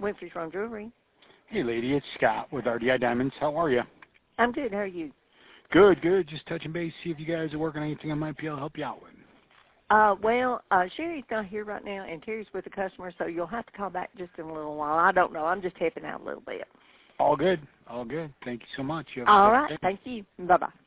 Winfrey Strong Jewelry. Hey, lady, it's Scott with RDI Diamonds. How are you? I'm good. How are you? Good, good. Just touching base, see if you guys are working on anything I might be able to help you out with. Sherry's not here right now, and Terry's with the customer, so you'll have to call back just in a little while. I don't know. I'm just helping out a little bit. All good. All good. Thank you so much. All right. Thank you. Bye-bye.